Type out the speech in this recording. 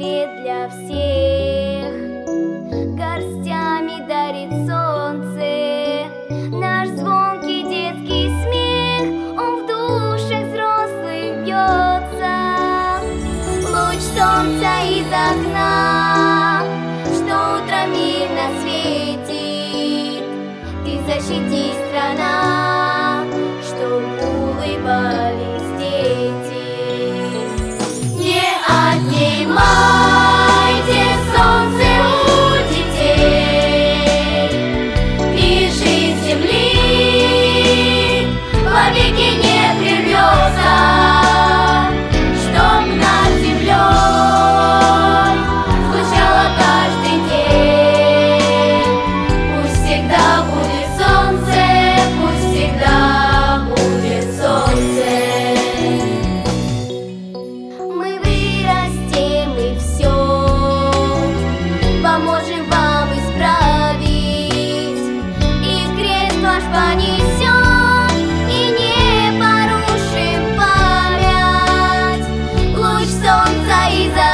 свет для всех, горстями дарит солнце. Наш звонкий детский смех, он в душах взрослых бьется. Луч солнца из окна, что утром мирно светит. Ты защити, страна, чтоб улыбались дети. Не отнимайте солнце у детей, и жизнь земли вовеки не прервется, чтоб над землей звучало каждый день. Пусть всегда будет солнце, пусть всегда будет солнце. Мы вырастем и все поможем вам исправить, и крест ваш понесем, и не порушим память. Луч солнца из